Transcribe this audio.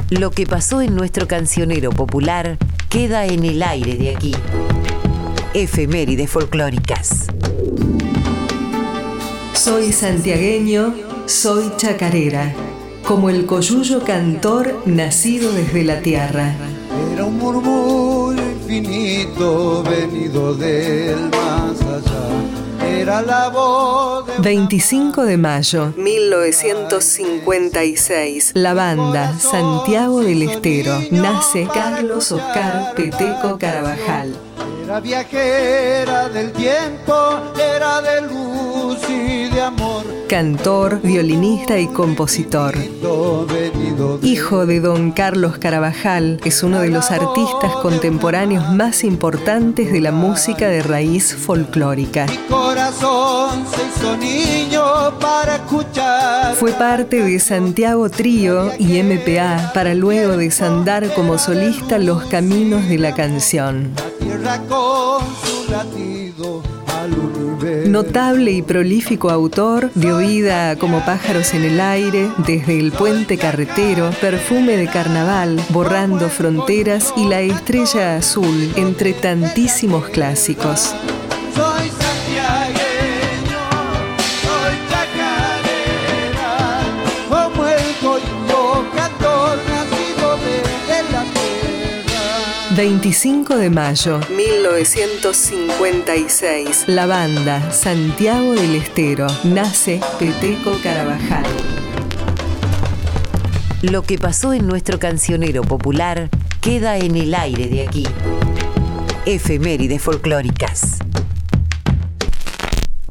Lo que pasó en nuestro cancionero popular queda en el aire de aquí. Efemérides folclóricas. Soy santiagueño, soy chacarera, como el coyuyo cantor nacido desde la tierra. Era un murmullo infinito venido del más allá. Era la voz de 25 de mayo, 1956. La banda Santiago del Estero. Nace Carlos Oscar Peteco Carabajal. Era viajera del tiempo, era de luz y de amor. Cantor, violinista y compositor. Hijo de don Carlos Carabajal, es uno de los artistas contemporáneos más importantes de la música de raíz folclórica. Mi corazón se hizo niño para escuchar. Fue parte de Santiago Trío y MPA para luego desandar como solista los caminos de la canción. La tierra con su latido al universo. Notable y prolífico autor, dio vida como Pájaros en el aire, Desde el puente carretero, Perfume de carnaval, Borrando fronteras y La estrella azul, entre tantísimos clásicos. Soy santiagueño, soy chacarera, como el coyuyo cantor nacido desde la tierra. 25 de mayo, 1956. La banda Santiago del Estero. Nace Peteco Carabajal. Lo que pasó en nuestro cancionero popular queda en el aire de aquí. Efemérides folclóricas.